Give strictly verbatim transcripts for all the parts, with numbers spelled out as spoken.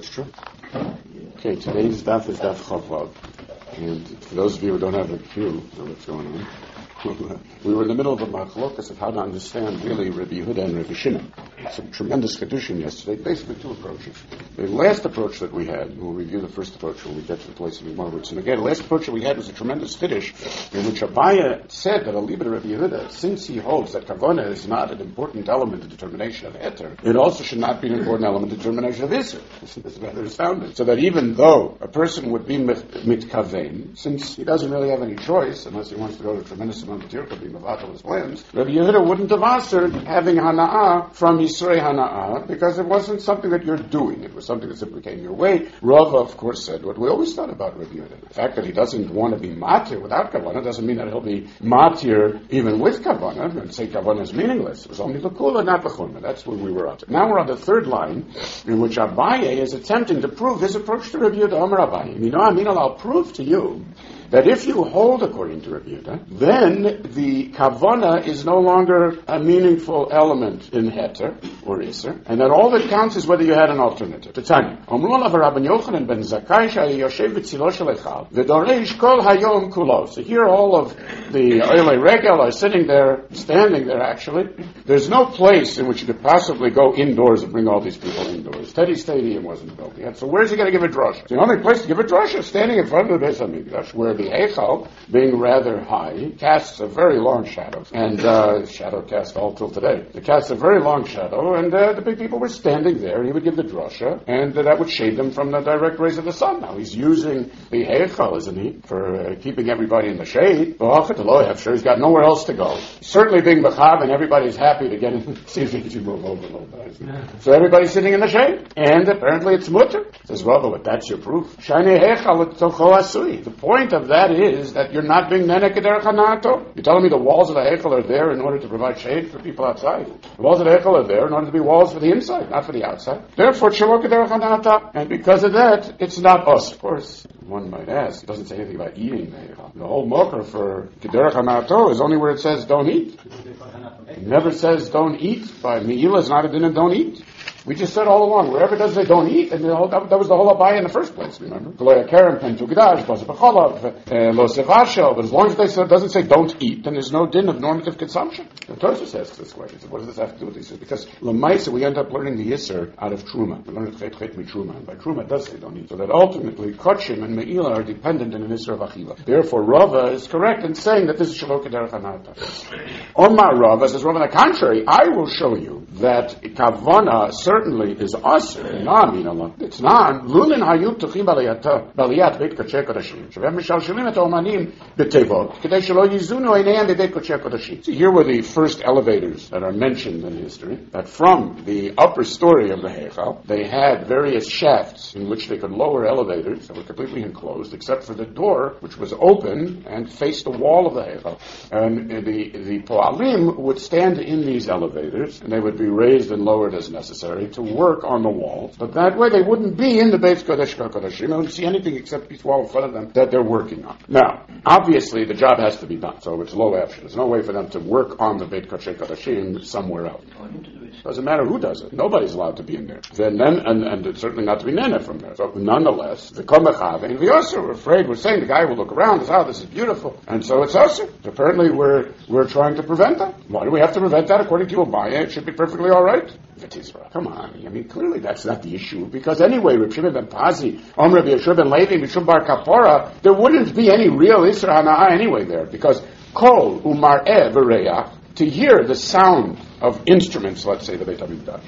That's true. Okay, today's daf is daf Chavav. And for those of you who don't have a clue of what's going on, we were in the middle of a machlokas of how to understand really Rabbi Yehuda and Rabbi Shimon. Some tremendous kedushin yesterday, basically two approaches. The last approach that we had, we'll review the first approach when we get to the place of Gemara. And again, the last approach that we had was a tremendous chiddush in which Abaya said that Alibid Rabbi Yehuda, since he holds that kavana is not an important element of determination of heter, it also should not be an important element of determination of isser. This is rather astounding. So that even though a person would be mitkaven, since he doesn't really have any choice unless he wants to go to a tremendous amount of tirka being of his plans, Rabbi Yehuda wouldn't have answered having hana'ah from Yisrei hana'ah because it wasn't something that you're doing. It was something that simply came your way. Rava, of course, said what we always thought about Rabbi Yehuda. The fact that he doesn't want to be matir without kavanah doesn't mean that he'll be matir even with kavanah and say kavanah is meaningless. It was only l'kula, not l'chumah. That's where we were up to. Now we're on the third line in which Abaye is attempting to prove his approach to Rabbi Yehuda. Amar Abaye, you know, I mean, I'll prove to you that if you hold according to Rabbi Yehuda, then the kavana is no longer a meaningful element in heter or iser, and that all that counts is whether you had an alternative. Tanya, Omru alav Rabban Yochanan ben Zakkai sheyoshev b'tzilo shel echal v'doreish kol hayom kulo. So here all of the Oilei Regel are sitting there, standing there actually. There's no place in which you could possibly go indoors and bring all these people indoors. Teddy Stadium wasn't built yet, so where's he going to give a drasha? The only place to give a drasha is standing in front of the Beis HaMikdash, where the Eichel, being rather high, casts a very long shadow. And uh, shadow cast all till today. It casts a very long shadow, and uh, the big people were standing there, and he would give the drasha, and uh, that would shade them from the direct rays of the sun. Now, he's using the Eichel, isn't he, for uh, keeping everybody in the shade. Well, I'm sure he's got nowhere else to go. Certainly being B'chav, and everybody's happy to get in. See if he can move over a little bit. So everybody's sitting in the shade, and apparently it's mutter. Says, well, but that's your proof. Shani Eichel tocho asui. The point of that is that you're not being nene kederech hanato. You're telling me the walls of the Eichel are there in order to provide shade for people outside. The walls of the Eichel are there in order to be walls for the inside, not for the outside. Therefore, shelo kederech hanata. And because of that, it's not us. Of course, one might ask, it doesn't say anything about eating the Eichel. The whole mocker for kederech hanato is only where it says don't eat. It never says don't eat. By Me'ila is not a din of don't eat. We just said all along, wherever it does say don't eat, and the whole, that, that was the whole Abaya in the first place, remember? But as long as they say, it doesn't say don't eat, then there's no din of normative consumption. The Tosfos asks this question. What does this have to do with this? He says, because L'maisa, we end up learning the Yisr out of Truma. We learn it Chet Chet Truma, and by Truma it does say don't eat. So that ultimately, Kotchim and Me'ila are dependent in an Yisr of Achila. Therefore, Rava is correct in saying that this is Shelo Kederech Hanata. Omar Rava says, Rava, on the contrary, I will show you that Kavana certainly is aser. It's not. Lulin hayut tuchim baliyat baliyat beit kodesh kodashim. Shavem mishalshelim et omanim betevot kedei shelo yizunu einayim beit kodesh kodashim. So here were the first elevators that are mentioned in history. That from the upper story of the Heichal, they had various shafts in which they could lower elevators that were completely enclosed, except for the door, which was open and faced the wall of the Heichal. And the the poalim would stand in these elevators, and they would be raised and lowered as necessary to work on the walls, but that way they wouldn't be in the Beit Kodesh Kodashim. You don't see anything except this wall in front of them that they're working on. Now, obviously the job has to be done, so it's low action. There's no way for them to work on the Beit Kodesh Kodashim somewhere else. Doesn't matter who does it. Nobody's allowed to be in there. Then, then and, and it's certainly not to be nene from there. So nonetheless, the Komechav and the Osir were afraid. We're saying the guy will look around and say, oh, this is beautiful. And so it's Osir. Apparently we're we're trying to prevent that. Why do we have to prevent that? According to Abaya, it should be perfectly all right. Come on. I mean, clearly that's not the issue. Because anyway, Reb Shimon ben Pazi, Om Reb Yeshua ben Levi, Mishum bar Kapora, there wouldn't be any real Isra Hana'ah anyway there. Because Kol Umar'eh V'Reach, to hear the sound of instruments, let's say the Beit HaMikdash,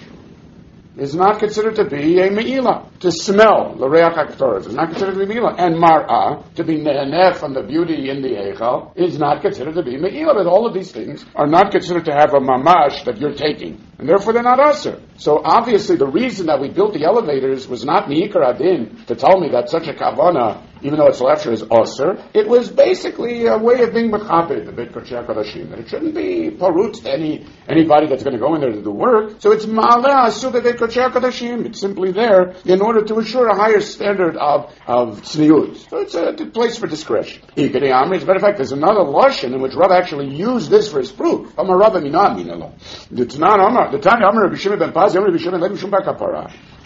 is not considered to be a me'ila. To smell the reach haktoras is not considered to be me'ila. And mar'ah, to be ne'eneh from the beauty in the eichel, is not considered to be me'ila. But all of these things are not considered to have a mamash that you're taking. And therefore they're not aser. So obviously the reason that we built the elevators was not mi'ikar adin to tell me that such a kavana, even though its lefsher is aser, it was basically a way of being mechabed, the Beit Kodesh Kodashim. That it shouldn't be parut to any, anybody that's going to go in there to do work. So it's ma'aleh asur the Beit Kodesh Kodashim. It's simply there in order to ensure a higher standard of, of tzniut. So it's a, a place for discretion. As a matter of fact, there's another lashon in which Rav actually used this for his proof. It's not Amar. The Tanya Amar Rabbi Shimon ben Pazi, Amar Rabbi Shimon Levi Shum bar Kapara.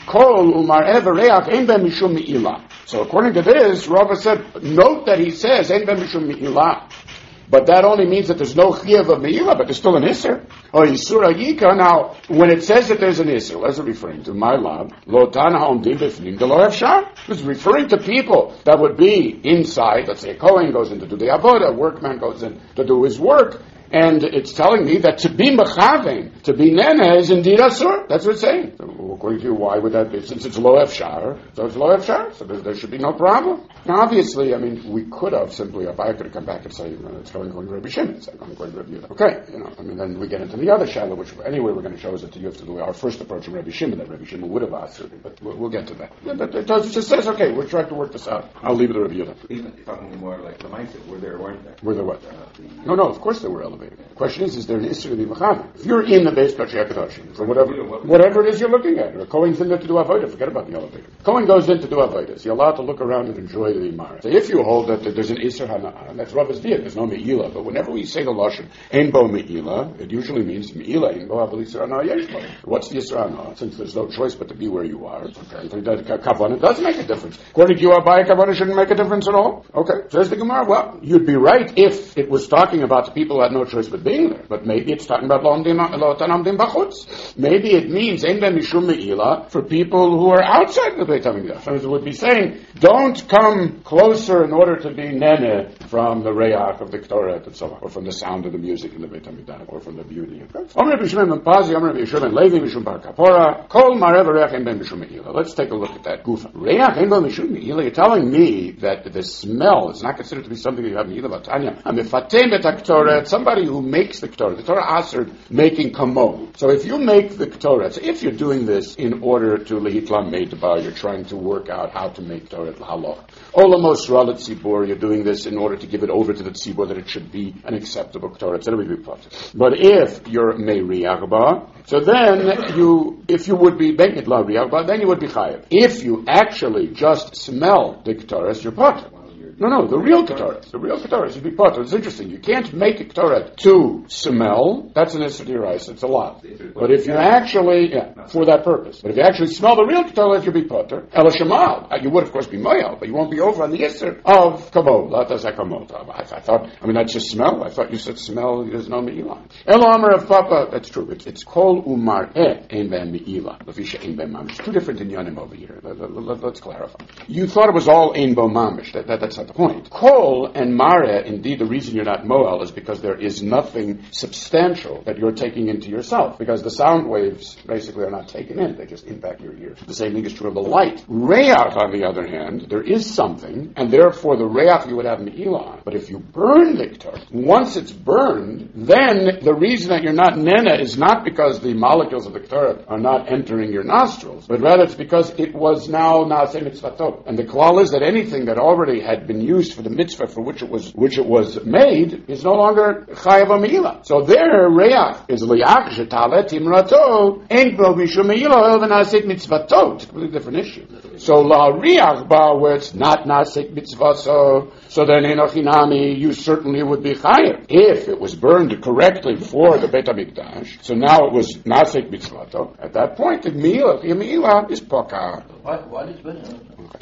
Kol umar evereach ein ben mishum me'ilah. So according to this, Rava said, note that he says ein ben mishum me'ilah. But that only means that there's no chiyuv of me'ilah, but there's still an isser. Or yisur yika. Now, when it says that there's an isser, what is it referring to? My lab, lo tana omdim b'fnim de lo efshar. It's referring to people that would be inside. Let's say a Kohen goes in to do the avodah, a workman goes in to do his work. And it's telling me that to be mechaven, to be nene, is indeed asur. That's what it's saying. So, according to you, why would that be? Since it's lo efshar, so it's lo efshar, so there, there should be no problem. Now, obviously, I mean, we could have simply, if I could have come back and say, you know, it's going, going to Rabbi Shimon, it's going, going to Rabbi Yehuda. Okay, you know, I mean, then we get into the other shadow, which anyway we're going to show is that you have to do our first approach from Rabbi Shimon, that Rabbi Shimon would have asked, but we'll, we'll get to that. Yeah, but it, does, it just says, okay, we're trying to work this out. I'll leave it to Rabbi Yehuda. Even talking more like the mindset, were there, weren't there? Were there what? Uh, the, no, no, of course they were elevated. The question is, is there an issue to be mechaven? If you're in the base Kachia Kadoshim, for whatever, whatever it is you're looking at, or Kohen's in there to do avodah, forget about the elevator. Kohen goes in to do avodah. You're allowed to look around and enjoy the Imar. So if you hold that there's an Isser Hana'ah, that's Rava's view, there's no Me'ilah, but whenever we say the Lashon, Ein Bo Me'ilah, it usually means Me'ilah, Ein Bo Aval Isser Hana'ah Yesh Bo. What's the Isser Hana'ah? Since there's no choice but to be where you are, apparently Kavanah does make a difference. According to you, Abai, Kavanah shouldn't make a difference at all? Okay, says the Gemara, well, you'd be right if it was talking about the people who had no choice but being there, but maybe it's talking about Lo Tanamdim Bachutz. Maybe it means Ein Ben Mishum Me'ilah for people who are outside the Beit HaMikdash. So it would be saying, don't come closer in order to be nene from the reach of the Ktoret and so on, or from the sound of the music in the Beit HaMikdash, or from the beauty of it. Omer B'Shimon Ben Pazi, Omer B'Shimon Levi, Mishum Bar Kapora, Kol Marev Reach Ein Ben Mishum Me'ilah. Let's take a look at that. Gufa. Reach Ein Ben Mishum Me'ilah. You're telling me that the smell is not considered to be something that you have Me'ilah Vatanya. Amifatem Et HaKtoret, somebody who makes the Ktoret. The Torah answered making kamon. So if you make the Ktoret, so if you're doing this in order to lehitlam meidbar, you're trying to work out how to make Ktoret lahaloch. Olamos ralat tzibur, you're doing this in order to give it over to the tzibur that it should be an acceptable Ktoret. So that would be potter. But if you're meiriachba, so then you, if you would be making it la riachba, then you would be chayav. If you actually just smell the Ktoret, you're potter. No, no, the real Ketoret. The real Ketoret should be potter. It's interesting. You can't make a Ketoret to smell. That's an Issur D'Oraisa. It's a lot. But if you actually, yeah, for that purpose. But if you actually smell the real Ketoret, you'll be potter. Ela Shemal. You would, of course, be Moyal, but you won't be over on the Issur of Kavod. That does Kamod. I thought, I mean, that's just smell. I thought you said smell, there's no Me'ilah. Elo Amar of Papa, that's true. It's, it's Kol Umar Eh, Ein Ben Me'ilah. Lefisha Ein Ben Mamish. Two different inyanim over here. Let, let, let, let's clarify. You thought it was all Ein Bo Mamish. That, that, that's not the point. Kol and Mare, indeed, the reason you're not Moel is because there is nothing substantial that you're taking into yourself, because the sound waves basically are not taken in, they just impact your ears. The same thing is true of the light. Reach, on the other hand, there is something, and therefore the Reach you would have Me'ilah. But if you burn the Ktor, once it's burned, then the reason that you're not Nena is not because the molecules of the Ktor are not entering your nostrils, but rather it's because it was now Naaseh Mitzvatot. And the klal is that anything that already had been used for the mitzvah for which it was which it was made is no longer chayav me'ilah. So there, reach is liach shetalet imrato ain't bo mishum me'ilah el v'naaseh mitzvatot. It's a completely different issue. So la riach ba where it's not naaseh mitzvah, so so then enochinami you certainly would be chayav if it was burned correctly for the Beit HaMikdash. So now it was naaseh mitzvatot. At that point, the me'ilah me'ilah is pokar. Why why did it burn?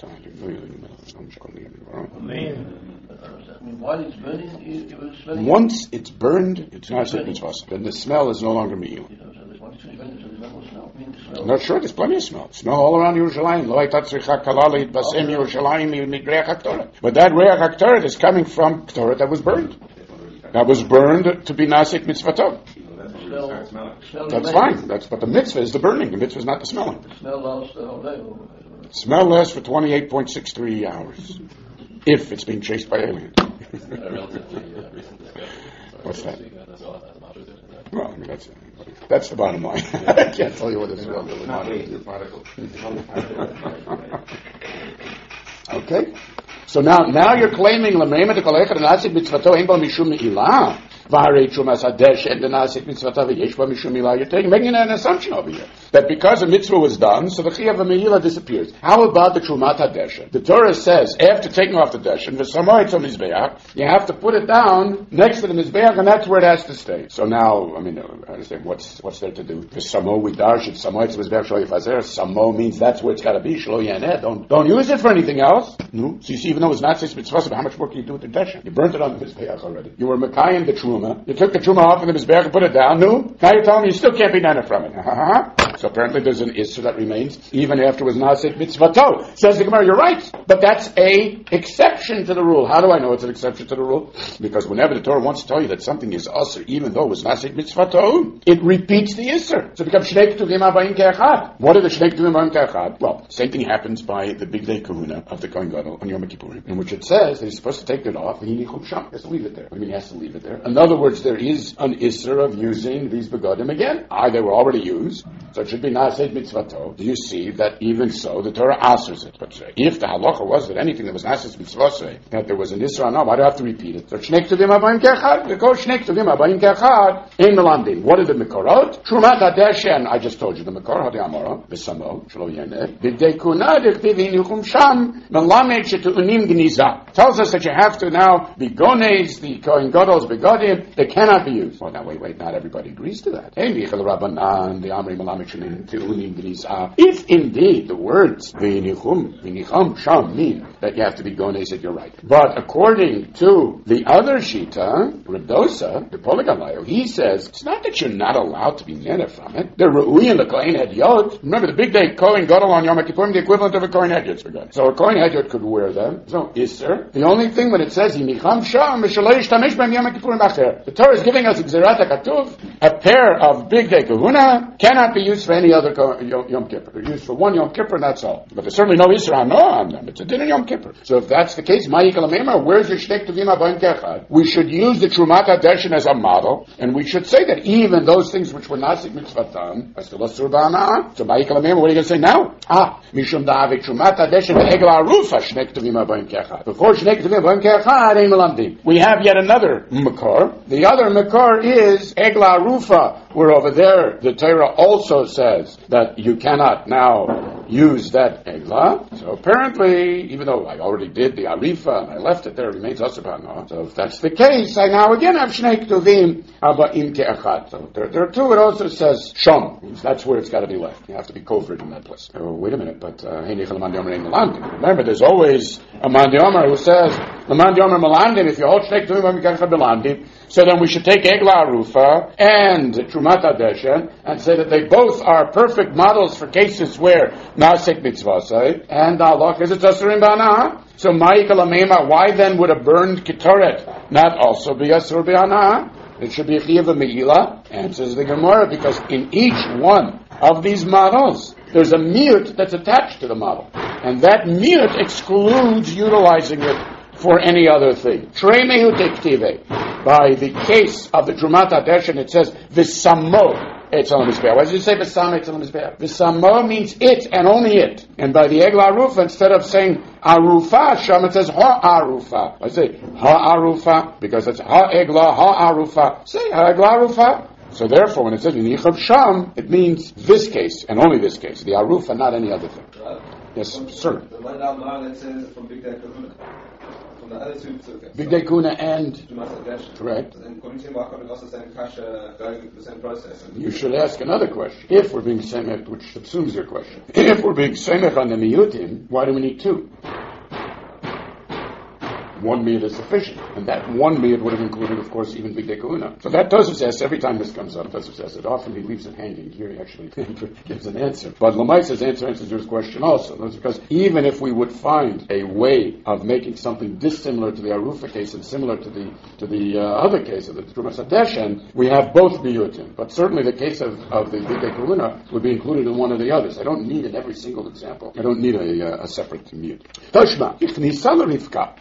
I mean, while it's burning, it, it was smelling. Once it's burned, it's not a mitzvah. Then the smell is no longer me'il. I'm not sure. There's plenty of smell. Smell all around Yerushalayim. But that reach haktoret is coming from ktoret that was burned. That was burned to be nasik mitzvatot. That's fine. That's but the mitzvah is the burning. The mitzvah is not the smelling. The smell lasts the whole day. Smell lasts for twenty-eight point six three hours. If it's being chased by aliens. What's that? Well, I mean, that's, that's the bottom line. I can't tell you what it is. Okay? So now, now you're claiming, Vare Trumas Hadesh and the Nasik Mitzvata V'Yeshba Mishum Milah. You're taking, making an assumption over here that because a mitzvah was done, so the Chiyuv Mehila disappears. How about the Trumat Hadesh? The Torah says after taking off the Deshen, V'Samoitz on Mizbeach, you have to put it down next to the Mizbeach, and that's where it has to stay. So now, I mean, I understand what's what's there to do. The Samo we darsh it. Samoitz Mizbeach Shlo Yifazer. Samo means that's where it's got to be. Shlo Yaneh. Don't don't use it for anything else. No. So you see, even though it's not six mitzvahs, how much work can you do with the Deshen? You burnt it on the Mizbeach already. You were Mekayim the Truma. You took the Truma off of the Mizbeach and put it down. No. Now you're telling me you still can't be nana from it. So apparently there's an issue that remains even after it was Nasik Mitzvato. Says the Gemara, you're right. But that's a exception to the rule. How do I know it's an exception to the rule? Because whenever the Torah wants to tell you that something is Asr, even though it was Nasik Mitzvato, it repeats the Isser. So it becomes Shnei Ketuvim Abayim Ke'echad. What are the Shnei Ketuvim Abayim Ke'echad? Well, same thing happens by the Big Day Kahuna of the Kohen Gadol on Yom Kippurim, in which it says that he's supposed to take it off and he has to leave it there. I mean, he has to leave it there. In other words, there is an Isser of using these begadim again. Ah, they were already used, so it should be Nasik Mitzvato. Do you see that even so, the Torah answers it? But if the halacha was that anything that was Nasik Mitzvah, that there was an Isra, no, why do I have to repeat it? So Shnei Ketuvim Abayim Ke'echad, the Kol Shnei Ketuvim Abayim Ke'echad, in Melandim. What are the Mekorot? Trumat Hadeshen, I just told you, the Mekor, Hadi Amora, V'Samo, Shlo Yeneh, B'Dei Kuna, D'Chtiv Hinuchum Sham, Melamed Shetu'unim Gniza. Tells us that you have to now be Gones, the Kohen Gadol's Begadim, they cannot be used. Well, now wait, wait, not everybody agrees to that. Hey, Michel Rabbanan, the Amri Melamed Shetu'unim Gniza. If indeed the words V'Nichum, V'Nicham Sham mean that you have to be Gones, that you're right. But according to the other Shita, Reb Dosa, the Poligalayo, he says, it's not that you're not allowed to be nene from it. The Re'ui and the Kohen Hedyot. Remember the big day Kohen Gadol on Yom Kippurim, the equivalent of a Kohen Hedyot for God. So a Kohen Hedyot could wear them. So Isser. The only thing when it says Yinicham Sham, the Torah is giving us Gzerat HaKatuv, a pair of big day Kahuna cannot be used for any other Yom Kippur. They're used for one Yom Kippur and that's all. But there's certainly no Isser Hano on them. It's a din in Yom Kippur. So if that's the case, where's your Shnei Ketuvim Abayim Ke'echad? We should use the Trumat Hadeshen as a model, and we should say that even those things which were Nasik Mitzvatan are still Asur Ba'ana'ah. So Ma'ikal Amema, what are you going to say now? Ah, Mishum Da'avik Trumat Hadeshen Egel Arufa Shnei Ketuvim Abayim Ke'echad. Before Shnei Ketuvim Abayim Ke'echad, Ein Melamdim. We have yet another Makor. The other Makor is Egel Arufa, where over there the Torah also says that you cannot now use that Egla. So apparently, even though I already did the Arifa and I left it there, it remains Asur Ba'ana'ah. So if that's the case, I now again have Shnei Ketuvim Abayim Ke'echad. So there, there are two. It also says Shom. That's where it's got to be left. You have to be covered in that place. Oh, wait a minute, but uh, remember, there's always a Mandi Omer who says the Mandi Omer Melandim. If you hold Shnei Ketuvim Abayim Ke'echad Melandim, so then we should take Egla Arufa and Trumat Hadeshen and say that they both are perfect models for cases where Nasik Mitzvah and Allah is a Tasurim Ba'ana'ah. So Ma'ikal Amema, why then would a burned Ketoret not also be Asur Ba'ana'ah? It should be a Chiyuv Me'ila. Answers the Gemara, because in each one of these models, there's a miyut that's attached to the model. And that miyut excludes utilizing it for any other thing. Trei mehu tektive. By the case of the Trumat Hadeshen, it says, V'samo etzel mizbeach. Why does it say V'samo etzel mizbeach? V'samo means it and only it. And by the Egla Arufa, instead of saying Arufa, Sham, it says Ha-Arufa. I say Ha-Arufa, because it's Ha-Egla, Ha-Arufa. Say Ha-Egla Arufa. So therefore, when it says Yinichav Sham, it means this case, and only this case. The Arufa, not any other thing. Uh, yes, from, sir. The one down line that says from Big Day Kahuna. From the other two psukim. Big Day Kahuna and... Correct. And according to him, Yaakov is also saying Kasha going through the same process. You should ask another question. If we're being semech, which subsumes your question. If we're being semech on the miyutim, why do we need two? One miyut is sufficient. And that one miyut would have included, of course, even Big Day Kahuna. So that Tosfos says, every time this comes up, Tosfos says it. Often he leaves it hanging. Here he actually gives an answer. But Lamaisa's answer answers your question also. That's because even if we would find a way of making something dissimilar to the Arufa case and similar to the to the uh, other case of the Trumas Hadeshen, we have both miyutim. But certainly the case of, of the Big Day Kahuna would be included in one of the others. I don't need in every single example. I don't need a, uh, a separate miyut. Toshma, ich nisal Rivka, v'dash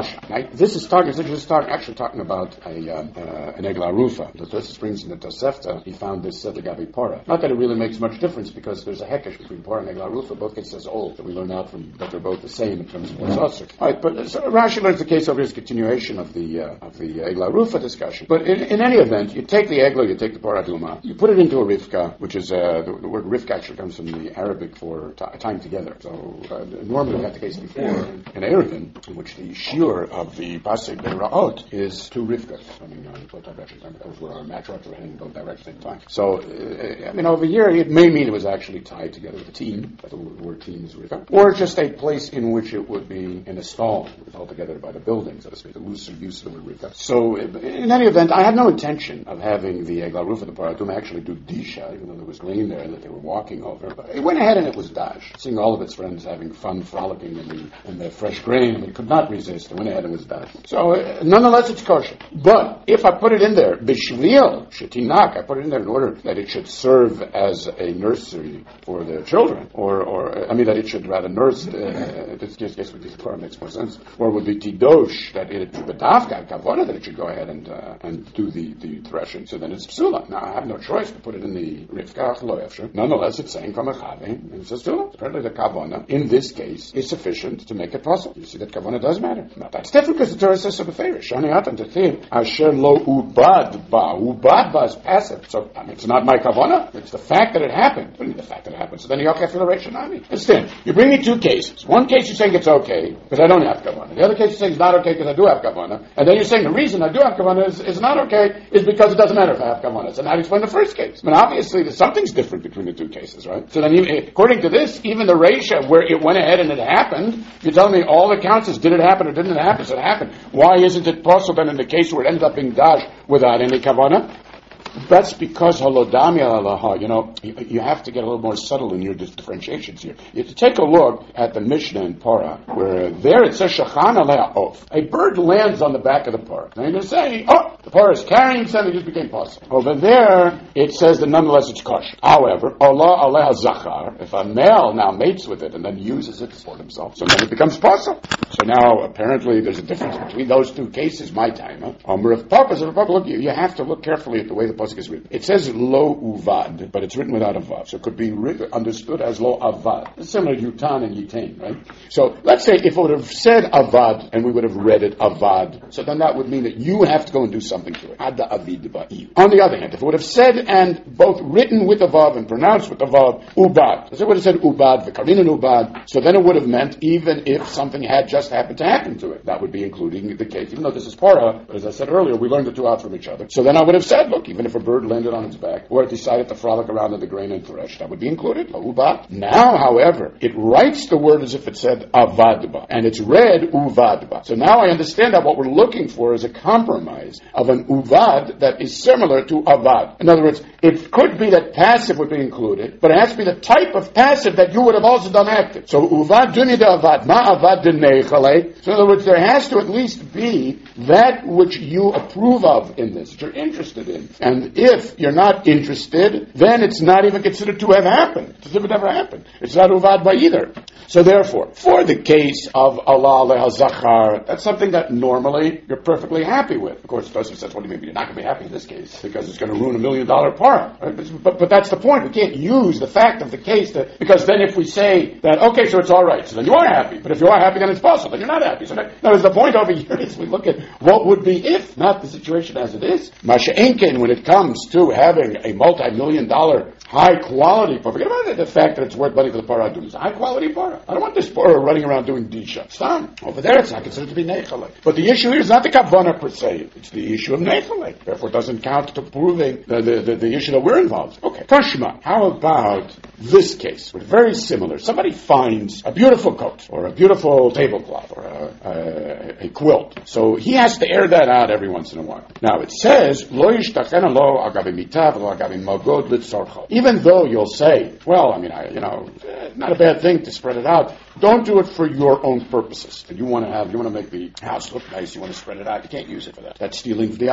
kasha. Right? This is talking. This is talking, actually talking about a uh, uh, an egla rufa. The Tosfos brings in the Tosefta. He found this uh, the gabi para. Not that it really makes much difference because there's a hekesh between para and egla rufa. Both cases are old. That we learn out from that they're both the same in terms of what's usher. All right, but so Rashi learns the case over his continuation of the uh, of the egla rufa discussion. But in, in any event, you take the egla, you take the para duma, you put it into a rivka, which is uh, the, the word rivka actually comes from the Arabic for t- time together. So uh, normally we had the case before in Erevin, in which the shiur of the pasuk Be'Ra'ot is two rivkas coming on both directions, and because we're on match we're heading in both directions at the same time. So uh, I mean, over here it may mean it was actually tied together with a team, but the word team is rivka, or just a place in which it would be in a stall, held together by the building, so to speak, the looser use of the word rivka. So in any event, I had no intention of having the egla rufa, the paradum, actually do disha, even though there was grain there that they were walking over. But it went ahead and it was dash, seeing all of its friends having fun, frolicking in the, in the fresh grain, and it could not resist. It went ahead and was dash. So uh, nonetheless, it's kosher. But if I put it in there, bishvil shetinak, I put it in there in order that it should serve as a nursery for the children, or, or I mean that it should rather nurse. Uh, this guess with this part makes more sense. Or would be tidosh, that it bedavka kavana, that it should go ahead and uh, and do the, the threshing. So then it's psula. Now I have no choice to put it in the rivka lo efsher. Nonetheless, it's saying kamachave, and it's a psula. Apparently, the kavana in this case is sufficient to make it possible. You see that kavana does matter. Now that's different because the Torah says so beferish. Shani atan tetiv asher lo ubad ba. Ubad ba is passive. So I mean, it's not my kavana. It's the fact that it happened. What do you mean the fact that it happened? So then you have to understand. You bring me two cases. One case you're saying it's okay because I don't have kavana. The other case you're saying it's not okay because I do have kavana. And then you're saying the reason I do have kavana is, is not okay is because it doesn't matter if I have kavana. So now you explain the first case. But obviously there's something's different between the two cases, right? So then even, according to this, even the Reisha where it went ahead and it happened, you're telling me all it counts is did it happen or didn't it happen? So it happened. Why isn't it possible then in the case where it ended up being dash without any kavana? That's because halodami alaha, you know, you, you have to get a little more subtle in your differentiations here. You have to take a look at the Mishnah in Parah, where there it says shachan aleh of. A bird lands on the back of the Parah. Now you're going to say, oh, the Parah is carrying something, it just became possible. Over there, it says that nonetheless it's kosher. However, Allah aleh zachar, if a male now mates with it and then uses it to support himself, so then it becomes possible. So now apparently there's a difference between those two cases, my time. Huh? Um, if purpose, if purpose, look, you, you have to look carefully at the way the pasuk is written. It says lo uvad, but it's written without a vav, so it could be written, understood as lo avad. It's similar to yutan and yitain, right? So let's say if it would have said avad and we would have read it avad, so then that would mean that you have to go and do something to it. Ada avid ba'iyu. On the other hand, if it would have said and both written with a vav and pronounced with a vav, ubad, so it would have said ubad, v'karin and ubad, so then it would have meant even if something had just happened to happen to it, that would be including the case. Even though this is para, but as I said earlier, we learned the two out from each other. So then I would have said, look, even if a bird landed on its back, or it decided to frolic around in the grain and thresh, that would be included. Ubad. Now, however, it writes the word as if it said avadba, and it's read uvadba. So now I understand that what we're looking for is a compromise of an uvad that is similar to avad. In other words, it could be that passive would be included, but it has to be the type of passive that you would have also done active. So uvad dunida avad, ma avad denechale. So in other words, there has to at least be that which you approve of in this, that you're interested in. And if you're not interested, then it's not even considered to have happened. It's as if it never happened. It's not uvad by either. So therefore, for the case of Allah aleh zachar, that's something that normally you're perfectly happy with. Of course, Tosfos says, what do you mean you're not going to be happy in this case? Because it's going to ruin a million dollar parah. Right? But, but, but that's the point. We can't use the fact of the case that, because then if we say that, okay, so it's all right, so then you are happy. But if you are happy, then it's possible. Then you're not happy. So that, that is the point over here is we look at what would be if, not the situation as it is. Masha Enkin, when it comes to having a multi-million dollar high quality parah, forget about it, the fact that it's worth money for the parah doing. It's a high quality parah. I don't want this parah running around doing disha. Stop. Over there it's not considered to be nechalek. But the issue here is not the kavana per se. It's the issue of nechalek. Therefore it doesn't count to proving the, the, the, the issue that we're involved. Okay. Tashma. How about this case? We're very similar. Somebody finds a beautiful coat or a beautiful tablecloth or a, a, a quilt. So he has to air that out every once in a while. Now it says, lo yishtachena lo agavi mitav lo agavi magod litzorcha. Even though you'll say, well, I mean, I, you know, not a bad thing to spread it out. Don't do it for your own purposes. You want to have, you want to make the house look nice. You want to spread it out. You can't use it for that. That's stealing the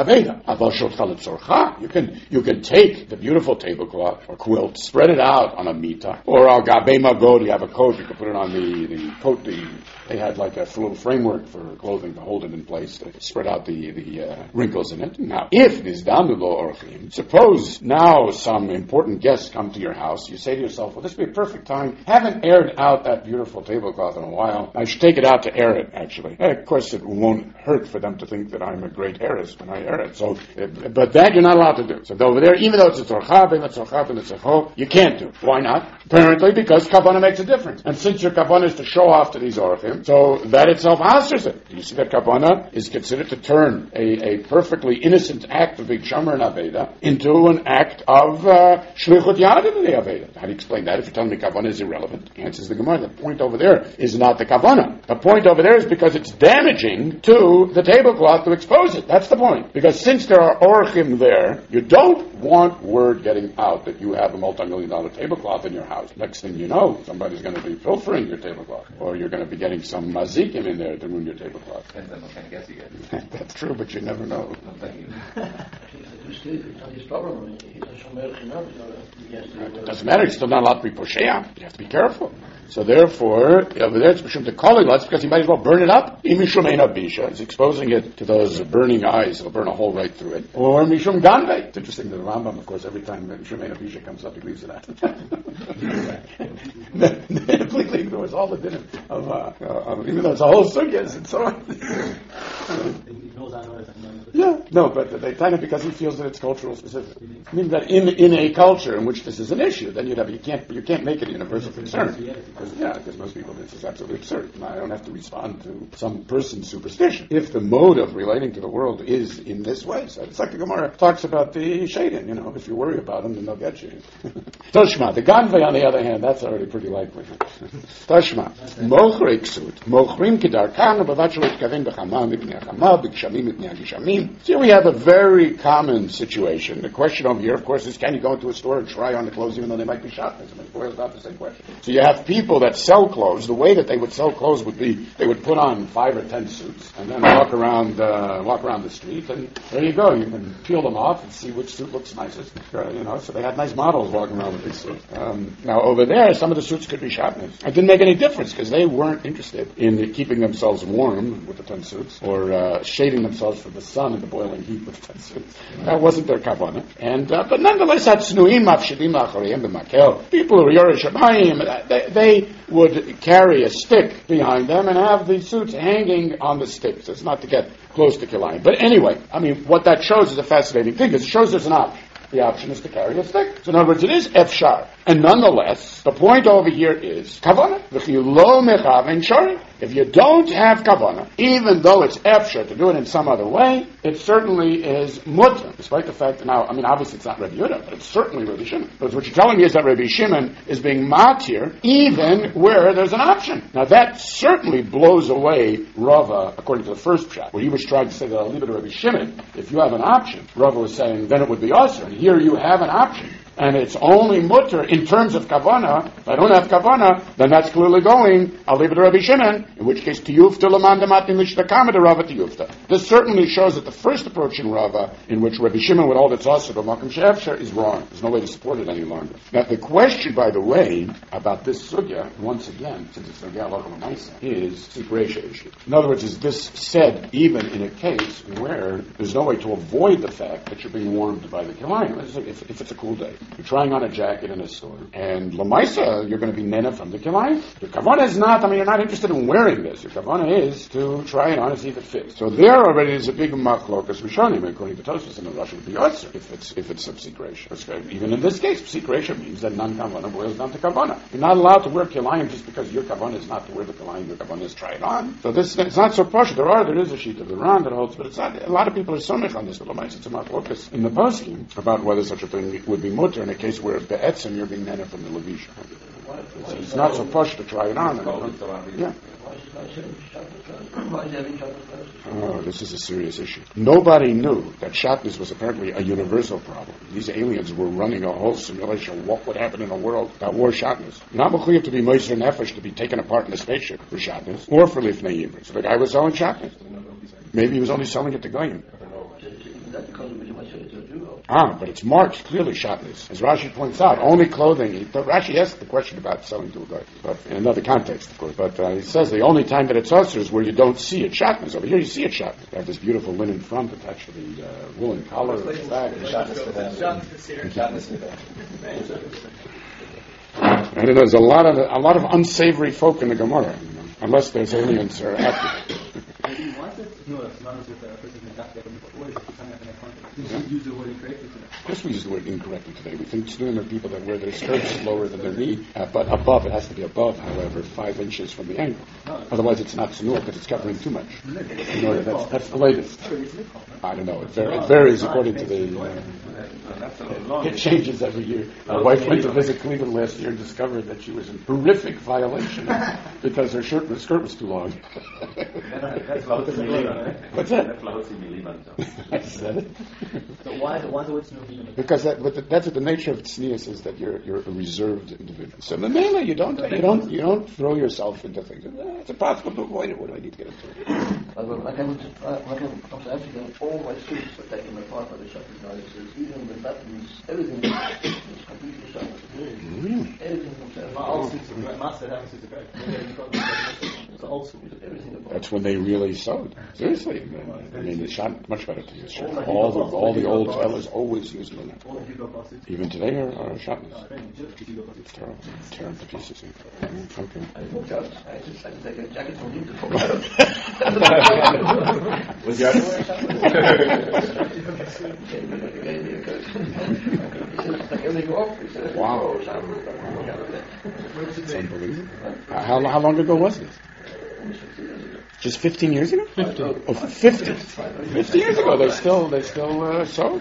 aveda. You can, you can take the beautiful tablecloth or quilt, spread it out on a mita, or al gabe magod. You have a coat. You can put it on the the coat, the They had like a little framework for clothing to hold it in place, to spread out the, the uh, wrinkles in it. Now, if Nizdanu lo orchim, suppose now some important guests come to your house, you say to yourself, well, this would be a perfect time. Haven't aired out that beautiful tablecloth in a while. I should take it out to air it, actually. And of course, it won't hurt for them to think that I'm a great heiress when I air it. So, but that you're not allowed to do. So over there, even though it's a tzorchabim, it's a tzorchabim, it's a ho, you can't do. Why not? Apparently because kavanah makes a difference. And since your kavanah is to show off to these orchim, so that itself answers it. You see that kavanah is considered to turn a, a perfectly innocent act of Shomer and Aveda into an act of uh, Shlichut Yadim in the Aveda. How do you explain that if you're telling me kavanah is irrelevant? Answers the Gemara. The point over there is not the kavanah. The point over there is because it's damaging to the tablecloth to expose it. That's the point. Because since there are orchim there, you don't want word getting out that you have a multi-million dollar tablecloth in your house. Next thing you know, somebody's going to be pilfering your tablecloth, or you're going to be getting some mazikim in there to ruin your tablecloth. Depends on what kind of guess you get. That's true, but you never know. It doesn't matter. It's still not allowed to be poshea. You have to be careful. So therefore, over there it's mishum tekali. That's because he might as well burn it up. Mishum eina bisha. It's exposing it to those burning eyes. It'll burn a hole right through it. Or mishum ganve. It's interesting that the Rambam, of course, every time mishum eina bisha comes up, he leaves it out. Completely ignores all the dinner of, uh, uh, even though it's a whole sugyas and so on. Yeah, no, but they kind of because he feels that it's cultural specific. I mean that in in a culture in which this is an issue, then you'd have you can't you can't make it a universal concern. Because, yeah, because most people this is absolutely absurd. I don't have to respond to some person's superstition if the mode of relating to the world is in this way. So it's like the Gemara talks about the shading. You know, if you worry about them, then they'll get you. Toshma, the ganvei on the other hand, that's already pretty likely. Toshma, mochrik ksut, mochrim kedarkan b'vatshul kavin b'chama mipnei chama b'gshamim mipnei gishamim. So we have a very common situation. The question over here, of course, is can you go into a store and try on the clothes even though they might be shopping? It boils down to the same question. So you have people that sell clothes. The way that they would sell clothes would be they would put on five or ten suits and then walk around uh, walk around the street, and there you go. You can peel them off and see which suit looks nicest. Uh, you know, so they had nice models walking around with these suits. Um, now over there, some of the suits could be shopness. It didn't make any difference because they weren't interested in keeping themselves warm with the ten suits or uh, shading themselves from the sun and the boiling heat with the ten suits. That wasn't their kavanah. And uh, but nonetheless, hatznuim mafshidim la'achariyim b'makel. People who are Yerush Habayim, they, they would carry a stick behind them and have the suits hanging on the stick. So it's not to get close to Kilayim. But anyway, I mean, what that shows is a fascinating thing, because it shows there's an option. The option is to carry a stick. So in other words, it is efshar. And nonetheless, the point over here is kavanah. If you don't have kavanah, even though it's efshar to do it in some other way, it certainly is mutter. Despite the fact that now, I mean, obviously it's not Rabbi Yehuda, but it's certainly Rabbi Shimon. Because what you're telling me is that Rabbi Shimon is being matir even where there's an option. Now that certainly blows away Rava, according to the first shot, where he was trying to say that I'll leave it to Rabbi Shimon. If you have an option, Rava was saying then it would be usher. And here you have an option. And it's only mutter in terms of kavanah. If I don't have kavanah, then that's clearly going, I'll leave it to Rabbi Shimon, in which case, tiyufta l'mandamatim l'shtakama de Rava tiyufta. This certainly shows that the first approach in Rava, in which Rabbi Shimon would hold its asr b'makom she'efshar, is wrong. There's no way to support it any longer. Now, the question, by the way, about this sugya, once again, since it's sugya halacha l'maisa, is separation issue. In other words, is this said even in a case where there's no way to avoid the fact that you're being warmed by the kilayim? If, if it's a cool day. You're trying on a jacket in a store, and Lamaisa, you're going to be nena from the kilayim. Your kavanah is not, I mean, you're not interested in wearing this. Your kavanah is to try it on and see if it fits. So there already is a big machlokas rishonim, according to Tosfos in the Russian would be usher, if it's, if it's obsecration. Even in this case, obsecration means that non-kavanah boils down to kavanah. You're not allowed to wear kilayim just because your kavanah is not to wear the kilayim, your kavanah is try it on. So this, it's not so partial. There are, there is a sheet of the Ran that holds, but it's not, a lot of people are somich on this, but Lamaisa, it's a machlokas in the poskim about whether such a thing would be mutter in a case where be'etzim you're being nena from the levisha. It's, it's not so push to try it on. And, yeah. Oh, this is a serious issue. Nobody knew that shatnez was apparently a universal problem. These aliens were running a whole simulation of what would happen in a world that wore shatnez. Not mechuyev to be moiser nefesh to be taken apart in a spaceship for shatnez or for lifnei yivri. So the guy was selling shatnez. Maybe he was only selling it to goyim. Ah, but it's marked clearly shatnez. As Rashi points out, only clothing. He, Rashi asked the question about selling to a guy, but in another context, of course. But uh, he says the only time that it's usher is where you don't see it shatnez. Over here, you see it shatnez. You have this beautiful linen front attached to the uh, woolen collar of the bag. And there's a lot of a lot of unsavory folk in the Gemara, you know, unless there's aliens or active. Of course we use the word incorrectly today. We think tznuim are people that wear their skirts lower than their knee, uh, but above. It has to be above, however, five inches from the ankle. Otherwise it's not tznuim because it's covering too much. You know, that's, that's the latest. I don't know. It, var- it varies according to the... Uh, it changes every year. My wife went to visit Cleveland last year and discovered that she was in horrific violation because her shirt, her skirt was too long. What's that? I said it. So why, why the word tznuim? Because that, but the, that's what the nature of tznius is, that you're you're a reserved individual. So the mela, you don't you don't you don't throw yourself into things. It's impossible to avoid it. What do I need to get into? When I came to Africa, all my suits were taken apart by the shopping guys. Even the buttons, everything was completely shut. Really? Everything from South. My old suits are great. Master having suits are great. It's the old school. Everything apart. That's when they really sewed. Seriously, I mean, it's not much better to use shirt. All the all the old fellas always use linen. Even today are, are shotguns. It's terrible. Tearing to pieces. Okay. I walked out. I just had to take a jacket from him to walk out. Was that? Wow. It's unbelievable. How, how long ago was this? Just fifteen years ago? fifty. Oh, fifty. fifty years ago. They still, they still uh, sewed.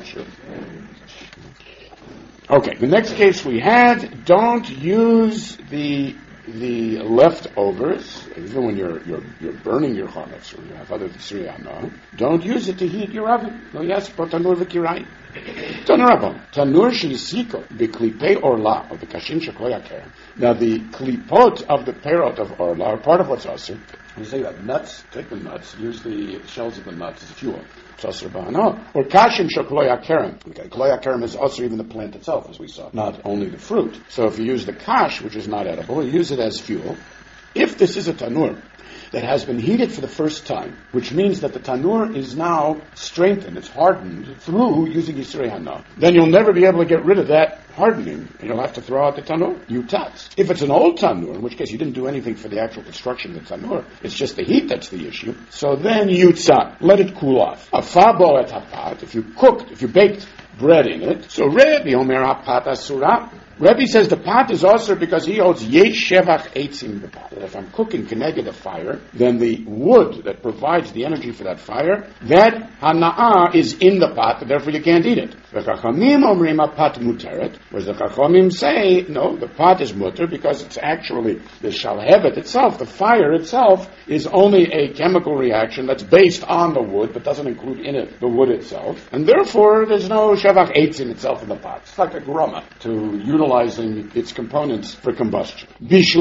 Okay, the next case we had, don't use the the leftovers, even when you're you're, you're burning your chametz or you have other sriyana, don't use it to heat your oven. No, yes, but tanur v'kirai. Tanur rabban. Tanur she'isiko b'klipei orla, or the kashin shekoyaker. Now, the klipot of the perot of orla are part of what's also. You say you have nuts, take the nuts, use the shells of the nuts as fuel. Or kashim shokloya kerem. Okay, kloya kerem is also even the plant itself, as we saw, not only the fruit. So if you use the kash, which is not edible, you use it as fuel. If this is a tanur that has been heated for the first time, which means that the tanur is now strengthened, it's hardened through using Yisrei Hana, then you'll never be able to get rid of that hardening, and you'll have to throw out the tanur. You tats. If it's an old tanur, in which case you didn't do anything for the actual construction of the tanur, it's just the heat that's the issue, so then yutza, let it cool off. A fabo et hapat, if you cooked, if you baked bread in it, so Rebbe Omer hapat asura. Rebbe says the pot is also because he holds yesh shevach eitz in the pot. That if I'm cooking keneged a fire, then the wood that provides the energy for that fire, that hana'ah is in the pot, and therefore you can't eat it. The chachamim omrim pot muteret, whereas the chachamim say, no, the pot is mutter because it's actually the shalhevet itself, the fire itself, is only a chemical reaction that's based on the wood, but doesn't include in it the wood itself, and therefore there's no shevach eitz in itself in the pot. It's like a groma to utilize utilizing its components for combustion. If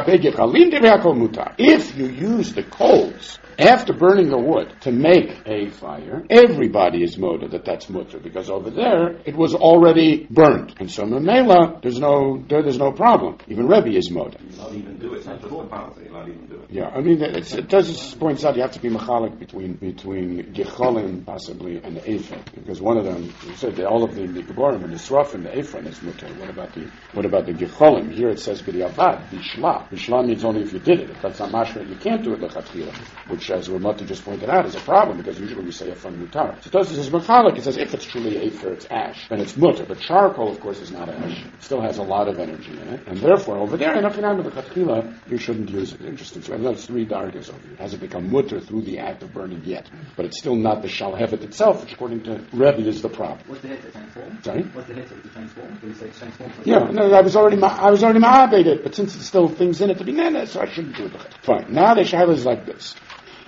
you use the coals after burning the wood to make a fire, everybody is moda that that's mutter, because over there it was already burned, and so memela there's no there, there's no problem. Even Rebbe is moda. Not even do it. Not just the part. Not even do it. Yeah, I mean it's, it does it points out you have to be machalik between between gecholim possibly and the ephron, because one of them you said that all of the, the geborim and the sraf and the ephron is mutter. What about the what about the gecholim? Here it says b'diavad bishla. Bishla means only if you did it. If that's not mashra, you can't do it lechatchila, which as Ramata just pointed out is a problem, because usually we say ephron mutar. So it says machalik. It says if it's truly ephron, it's ash, then it's mutter. But charcoal, of course, is not ash. It still has a lot of energy in it, and therefore over there in Afinam with the lechatchila you shouldn't use it. Interesting. So that's three dargas over here. It hasn't become mutter through the act of burning yet, but it's still not the shalhevet itself, which according to Rebbe is the problem. What's the hit to transform? Sorry? What's the hit to transform? Did you say transform? Yeah, no, I was already ma- I was already ma'abed it, but since it's still things in it to be nana, so I shouldn't do it. Fine. Now the shaila is like this.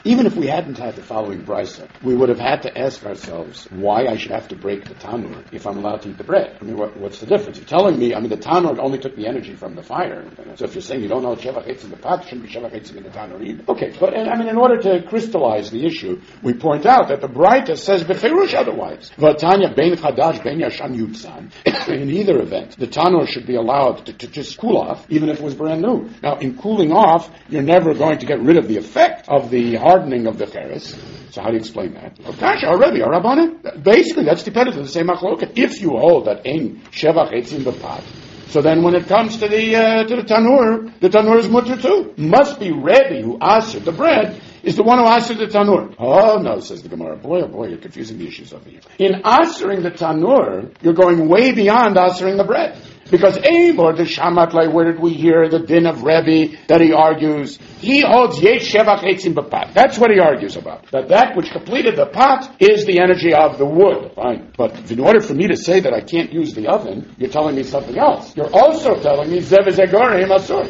even if we hadn't had the following brisa, we would have had to ask ourselves why I should have to break the tanur if I'm allowed to eat the bread. I mean, what, what's the difference? You're telling me, I mean, the tanur only took the energy from the fire. So if you're saying you don't know shevach etzim in the pot, shouldn't be shevach etzim in the tanur either. Okay, but I mean, in order to crystallize the issue, we point out that the Braita says beferush otherwise. V'tanya bein chadash bein yashan yutzan. In either event, the tanur should be allowed to, to just cool off, even if it was brand new. Now, in cooling off, you're never going to get rid of the effect of the hardening of the cheres. So how do you explain that? Kasha, already, or Rabbanan? Basically, that's dependent on the same machloket. If you hold that ein shevach etzim b'pat, so then when it comes to the uh, to the tanur, the tanur is mutter too. Must be Rebbe who asked the bread is the one who answered the tanur. Oh no, says the Gemara. Boy, oh boy, you're confusing the issues over here. In answering the tanur, you're going way beyond answering the bread. Because Eibor the Shamatlai, where did we hear the din of Rebbe that he argues? He holds yesh shevach etzim b'pat. That's what he argues about. That that which completed the pot is the energy of the wood. Fine. But in order for me to say that I can't use the oven, you're telling me something else. You're also telling me zev zegorim asur.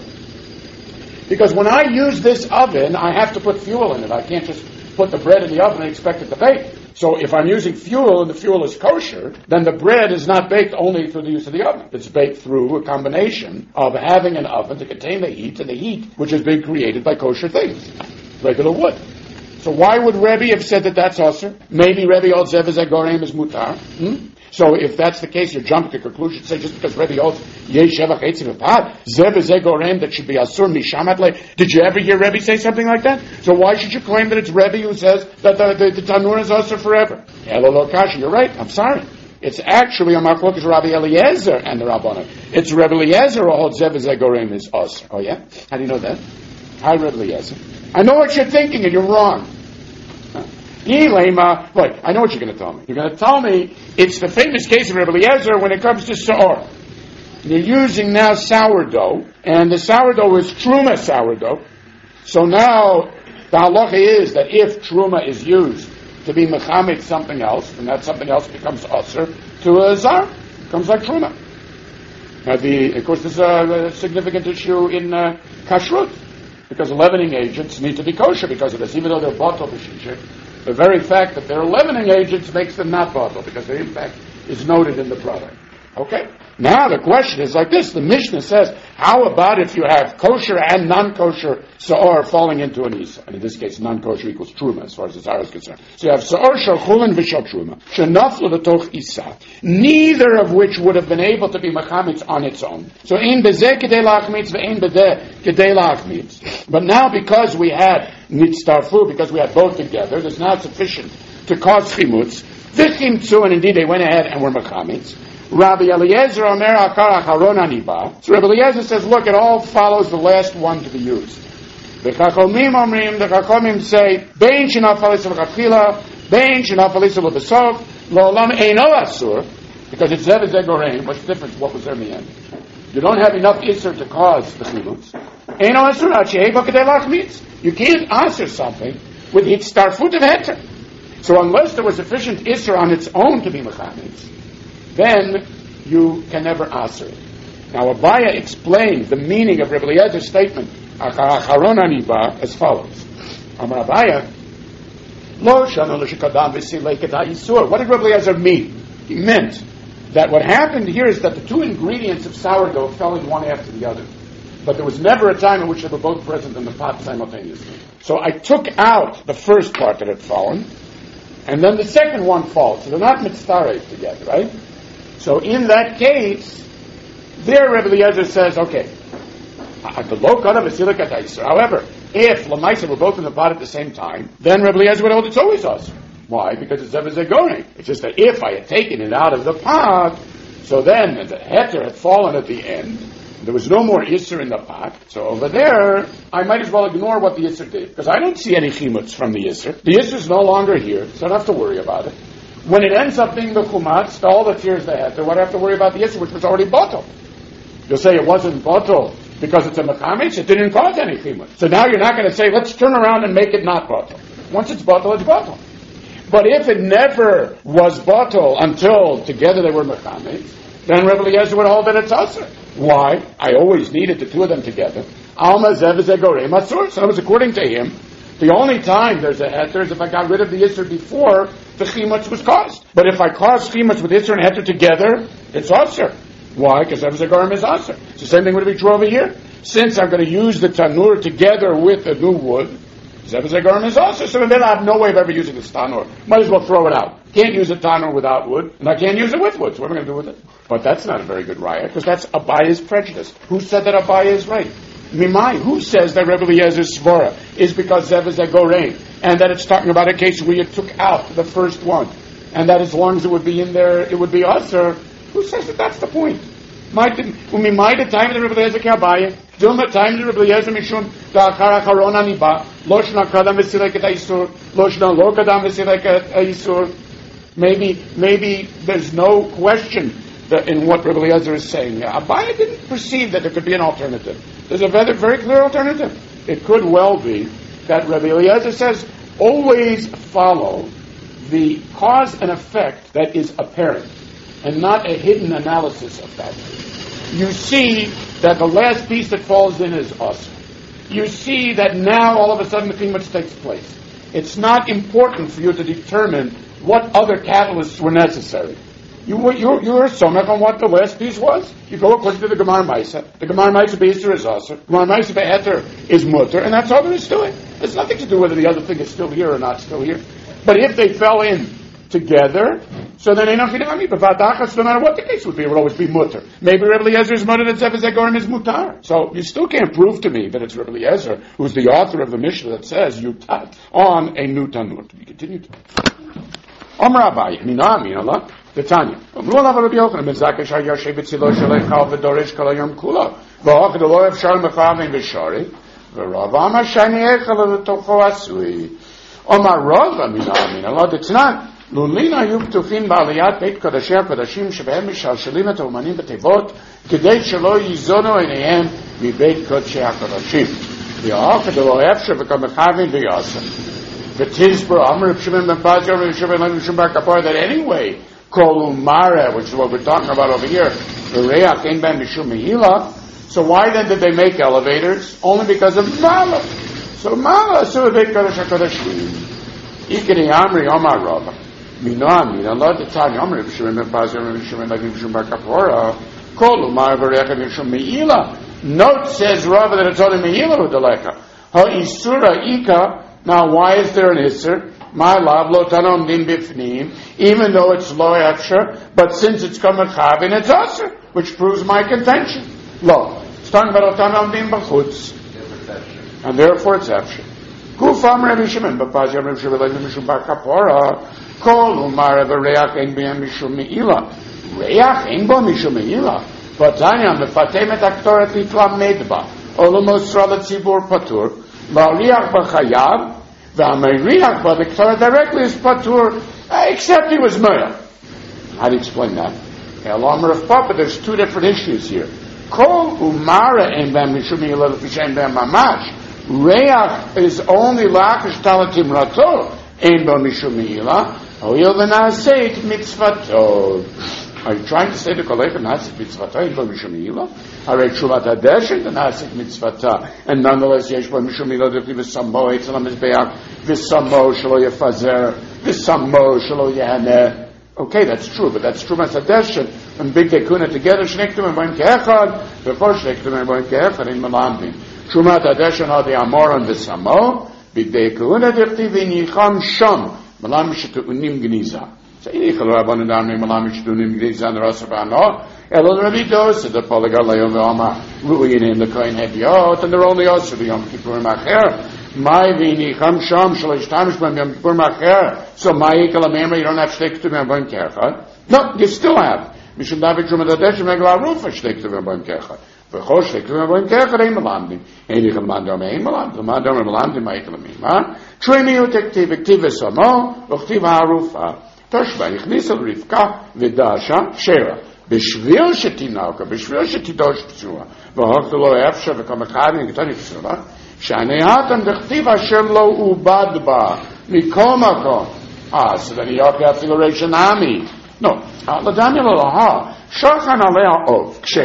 Because when I use this oven, I have to put fuel in it. I can't just put the bread in the oven and expect it to bake. So if I'm using fuel and the fuel is kosher, then the bread is not baked only through the use of the oven. It's baked through a combination of having an oven to contain the heat, and the heat which has been created by kosher things, regular wood. So why would Rebbe have said that that's osir? Maybe Rebbe holds zev zegorim is mutar. Hmm? So if that's the case, you're jumping to conclusion. Say just because Rebbe holds yesh shevach etzim b'pat, zev zegorim that should be asur mishamatle. Did you ever hear Rebbe say something like that? So why should you claim that it's Rebbe who says that the, the, the tanur is asur forever? Elo lo kasha, you're right. I'm sorry. It's actually a machlokas Rabbi Eliezer and the Rabbanan. It's Rabbi Eliezer who holds zev zegorim is asur. Oh yeah? How do you know that? Hi, Rabbi Eliezer. I know what you're thinking, and you're wrong. Elema, look, I know what you're going to tell me. You're going to tell me it's the famous case of Rebbe Eliezer when it comes to Sa'or. You're using now sourdough, and the sourdough is Truma sourdough. So now the halacha is that if Truma is used to be mechamed something else, then that something else becomes Asr to a Zar. It becomes like Truma. Now, the, of course, this is a, a significant issue in uh, Kashrut, because leavening agents need to be kosher because of this, even though they're batal b'shishik. The very fact that they're leavening agents makes them not batal, because the impact is noted in the product. Okay? Now the question is like this. The Mishnah says, how about if you have kosher and non-kosher sa'or falling into an isa? And in this case, non-kosher equals truma, as far as the zara is concerned. So you have sa'or shel chulin v'shel truma, shenaflu b'toch isa, neither of which would have been able to be mechamitz on its own. So ein bezeh kedei lachmitz ve'ein bedeh kedei lachmitz. But now because we had nitztarfu, because we had both together, there's not sufficient to cause chimutz. V'chimtzu, and indeed they went ahead and were mechamitz. Rabbi Eliezer Omer Akar Acharon Aniba. So Rabbi Eliezer says, look, it all follows the last one to be used. The Chachamim Omrim, the Chachamim say, Bein Shenaf Alisah V'Chachila, Bein Shenaf Alisah V'Besov, Lo'olam Eino Asur, because it's Zev Zegorein. What's the difference? What was there in the end? You don't have enough Isser to cause the Chilutz. Eino Asur Ha'Shei B'Kedei Lachmitz. You can't answer something with Hitztarfut of Heter. So unless there was sufficient Isser on its own to be Mechamitz, then you can not never answer it. Now Abaya explained the meaning of Rabbi Eliezer's statement Acharon Aniba as follows. Amar Abaya, Lo shanu l'shikadam v'silei kedai yisur. What did Rabbi Eliezer mean? He meant that what happened here is that the two ingredients of sourdough fell in one after the other. But there was never a time in which they were both present in the pot simultaneously. So I took out the first part that had fallen, and then the second one falls. So they're not mitzvahs together, right? So in that case, there Rebbe Eliezer says, okay, however, if Lamaisa were both in the pot at the same time, then Rebbe Eliezer would hold it's always us. Why? Because it's Zev Zegoring. It's just that if I had taken it out of the pot, so then the heter had fallen at the end, there was no more Isser in the pot, so over there, I might as well ignore what the Isser did, because I don't see any chimutz from the Isser. The Isser is no longer here, so I don't have to worry about it. When it ends up being the chumatz, all the tears they had, they won't have to worry about the issue, which was already bottle. You'll say it wasn't bottle because it's a mechamitz, it didn't cause any chimutz. So now you're not going to say, let's turn around and make it not bottle. Once it's bottle, it's bottle. But if it never was bottle until together they were mechamitz, then Rebbe Eliezer would hold that it's asur. Why? I always needed the two of them together. Alma zev zegorem asur. So it was according to him, The only time there's a heter is if I got rid of the Isser before the Chimutz was caused. But if I cause Chimutz with Isser and heter together, it's Asr. Why? Because Zevus Garim is Asr. It's the same thing would be true over here. Since I'm going to use the Tanur together with the new wood, Zevus Garim is Asr. So then I have no way of ever using this Tanur. Might as well throw it out. Can't use a Tanur without wood, and I can't use it with wood. So what am I going to do with it? But that's not a very good raya, because that's Abaya's prejudice. Who said that Abaya is right? Mimai, who says that Rebbe Eliezer's svara is because Zev is a gorein, and that it's talking about a case where you took out the first one, and that as long as it would be in there, it would be usher? Who says that that's the point? Umimai the time of the Rebbe Eliezer Kabaya, Dilma time of the Rebbe Eliezer Mishum, Da'achar Acharon Aniba, Loshna Kadam V'sileket Aisur, Loshna Lo Kadam V'sileket Aisur. Maybe, maybe there's no question that in what Rebbe Eliezer is saying. Abaya didn't perceive that there could be an alternative. There's a very, very clear alternative. It could well be that Rebbe Eliezer says, always follow the cause and effect that is apparent, and not a hidden analysis of that. You see that the last piece that falls in is us. You see that now all of a sudden the Chimutz takes place. It's not important for you to determine what other catalysts were necessary. You, you're, you're a somach on what the last piece was. You go according to the Gemar Maisa. The Gemar Maisa Beiser is Aser. Gemar Maisa Be'eter is Mutter, and that's all there is to it. It's nothing to do whether the other thing is still here or not still here. But if they fell in together, so then ain't nothing on me. But Vadachas, no matter what the case would be, it would always be Mutter. Maybe Rebbe Eliezer's Mutter that Zevus Garim is Mutar. So you still can't prove to me that it's Rebbe Eliezer who's the author of the Mishnah that says you tat on a new Tanur. You continue to. Omar Abaye, Mina, Mina, Allah. The Tanya. Rabbi Yochanan ben Zakkai Yashay B'tzilo Shalei Chal V'Dorish Kol Hayom Kula V'Achad Lo Efshar Mechavim V'Shari V'Rav Amar Shani Echel V'Tocho Asui Omar Rav Amina Amina Lo D'Tznan Lulina Yub Tufin B'Aliyat Beit Kodashei HaKodashim Shebehem Mishalshelim Et Ha'umanim B'Tevot Kedei Shelo Yizono Eineihem Mibeit Kodashei HaKodashim V'Achad Lo Efshar V'Kol Mechavim V'Yasem V'Tizbur Amar Shimon Ben Pazir V'Shimon Ben Mishum Bar Kapar that anyway Kolumare, which is what we're talking about over here, so why then did they make elevators? Only because of Mala. So Mala, so they Kodesh HaKodashim. Ikeri Amri Omar Rabba. Mina, Mina, Allah, the Tanya, Amri, V'Shimon Ben Pazir, V'Shimon Ben Mishum Bar Kapora, Kolumare, V'Recha, V'Shum Me'ila. Note says Rabba that it's only Me'ila V'Daleka. Ha-Isura Ika, now why is there an Isser? My love, lo tanom din bifnim, even though it's lo efshar, but since it's come a chavin, it's aser, which proves my contention. Lo, it's talking about lo tanom din b'chutz, and therefore it's efshar. Gufam Rebbe Shimon, b'paz yam Rebbe Shimon, Rebbe Mishum bar kapora, kol umar ever reach ein b'yam mishum me'ila. Reach ein bo mishum me'ila. V'tanya mefatem et aktoret litlam medba, olomos ralat zibur patur, la'riach b'chayav, the Ameriach, but the Torah directly is Patur, except he was Maya. How do you explain that? Elamar of Papa, there's two different issues here. Kol Umara and Bam Mishumi Elel Fishem Bam Mamash. Reach is only Lakish Talatim Rato, Ein Bam Mishumi Ela, Oyel Venaseit Mitzvato. Are you trying to say the Kolech Nasik Mitzvata, Ein Bam Mishumi Ela? Harei Shuvat HaDeshen, the Nasik Mitzvata, and nonetheless, Yesh Bam Mishumi Ela, the V'Sammo, Eitzalam Mizbeach, V'Sammo, Shalo Yefazer, V'Sammo, Shalo Yehaneh. Okay, that's true, but that's true Masadeshen, and Big Dekuna together, Shnektum and Boim Keechad, before Shnektum and Boim Keechad in Malamdim. Shumat HaDeshen are the Amor and V'Sammo, Big Dekuna, Dirti V'Nicham Shom, Malam Shetunim Gniza. So, Inichal Rabban and Amri, Malam Shetunim Gniza, and Rasa Ba'ano, Elon Rabidos, the Polygal Le'Yom V'Oma, Ru'in in the Kohen Hebiot, and they're only also the Yom Kippur Macher. My V'Nicham Shom, Shalish Tamish B'Yom Yom Kippur Macher. So, my Ikal Amemra, you don't have Shtek to Boim Keechad. No, you still have. Mishum David Shumat HaDeshen, Megla Rufa Shtek to Boim Keechad. V'chol Shtek to Boim Keechad, Ein Malamdim. Ein Ichal Mandom, Ein Malamdim. Mandom, Malamdim, Ma'ikal Amemra. Tremi Utektiv, Ektiv Esamo, Uchtiv HaRufa. Toshba, Ichnisel Rivka, V'Dasha, Shera. בשביל שתינאוקה, בשביל שתידוש פצועה, והוכת לו אפשר וכמה חייבים קטני פצועה, שאני האתם דכתיב אשר לא עובד בה, מכל מקום. אה, so then יוקה אפילו ראשון עמי. No, לדניאל אלוהה, שולחן עליה אוב, כשרה.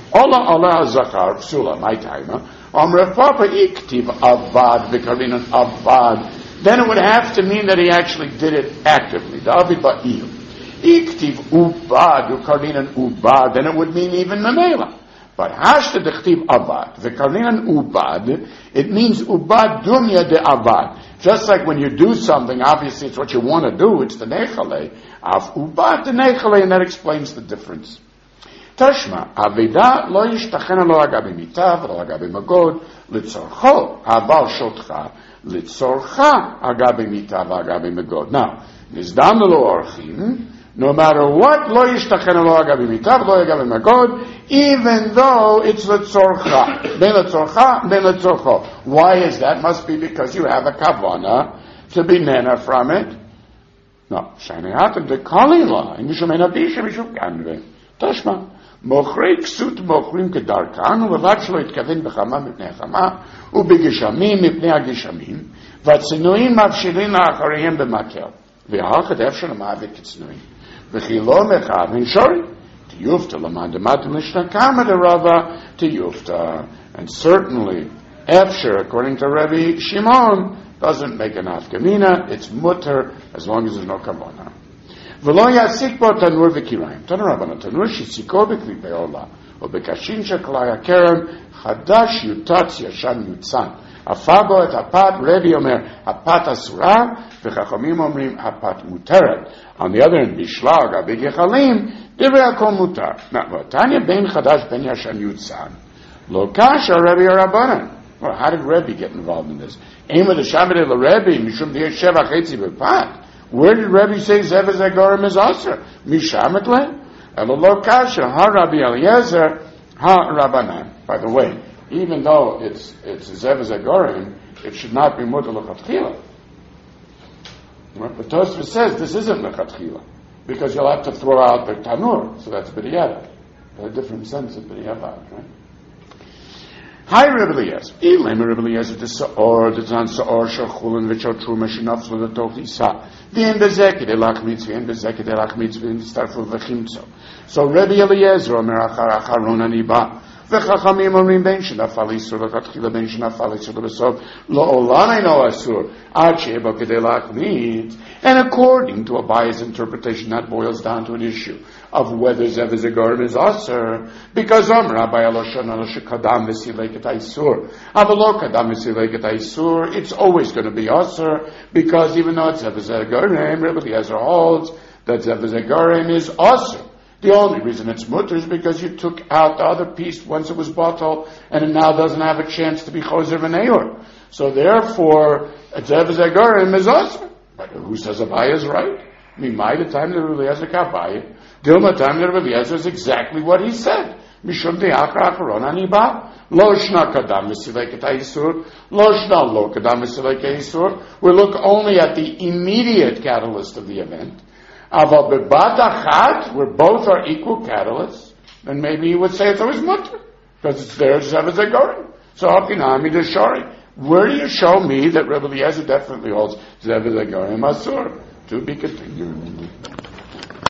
Ola ola zakar psula, my timer. Omre papa iktiv avad v'karinan avad. Then it would have to mean that he actually did it actively. David ba'il. Iktiv ubad v'karinan ubad. Then it would mean even memela. But hashta dechtiv avad v'karinan ubad. It means ubad dunya de avad. Just like when you do something, obviously it's what you want to do. It's the nechale. Av ubad the nechale, and that explains the difference. Tashma, Aveda lo yishtachena lo agabi mitav, lo agabi magod, litzorcho, aval shotcha, litzorcha, agabi mitav, agabi magod. Now, nizdam lo orchim, no matter what, lo yishtachena lo agabi mitav, lo agabi magod, even though it's litzorcha, ben litzorcha, ben litzorcho. Why is that? Must be because you have a kavana to be nena from it. No, shani hatem de kalila, in mishum enabisha, mishum kanve. Tashma. מוכרי כסות מוכרים כדרכן, ולבד שלא התכוון בחמה מפני החמה, ובגשמים מפני הגשמים, והצנועים מבשילים לאחריהם במקל. והאחד אפשר למעבד כצנועים. וכי לא מכוון שורי, תיופתא למד דמתם לשנקמה דרבה, תיופתא. And certainly, אפשר, according to Rabbi Shimon, doesn't make an afkamina, it's mutter, as long as there's no kavana. ולא יעסיק בו תנור וקיריים. תנור רבנו, תנור שסיקו בקליפי עולה, או בקשים של כלי הכרם, חדש יוטץ ישן יוצן. עפה בו את הפת, רבי אומר, הפת אסורה, וחכמים אומרים, הפת מותרת. On the other hand, בשלג, בגחלים, דברי הכל מותר. תניא בין חדש בין ישן יוצן. לא קשה רבי הרבנן. Well, how did Rebbe get involved in this? Aim of the Shabbat el Rebbe, mishum diya sheva chetzi b'pat. Where did Rebbe say Zev Zagorim is Aser? Mishametle? Elolo Kasha, Ha Rabbi Eliezer, Ha Rabbanan. By the way, even though it's it's Zev Zagorim, it should not be Mutter L'Chatchila. But Tosfos says this isn't L'Chatchila, because you'll have to throw out the Tanur, so that's B'diavad. A different sense of B'diavad, right? Hi, Rebbe Eliezer. Ilem Rebbe Eliezer, the Sa'or, the Zan Sa'or, Shachulun, Vichot Truma, Shinaflu, the Toch Isa. V'en bezeket elach mitzvah, v'en bezeket elach mitzvah, v'en starfu v'chimtzo. So Rebbe Eliezer, Omer achar acharon ani ba. V'chachamim omrim ben shenafal isur, l'chatchila ben shenafal isur, l'besov, lo'olan eino asur, ad she'eba kedei elach mitz. And according to Abaye's interpretation, that boils down to an issue of whether Zev Zagorim is Aser, because Omer Abaye lo shana lo shekadam v'sileket aisur. Avalo kadam v'sileket aisur, it's always going to be Aser, because even though it's Zev Zagorim, Rebbe Eliezer holds that Zev Zagorim is Aser. The only reason it's mutter is because you took out the other piece once it was bottled, and it now doesn't have a chance to be choser v'neor. So therefore, Zev Zagorim is Aser. But who says Abaye is right? Mimai, the time that Rebbe Eliezer Kabaye, Dilma time that Rebbe Eliezer is exactly what he said. Mishum de'akra acharon aniba. Lo shna kadam v'sileket ha'isur. Lo shna lo kadam v'sileket ha'isur. We look only at the immediate catalyst of the event. Aval bebat achat, where both are equal catalysts, then maybe you would say it's always mutter, because it's there as Zev Zagorim. So Hakinami Deshari. Where do you show me that Rebbe Eliezer definitely holds Zev Zagorim Asur? To be continued.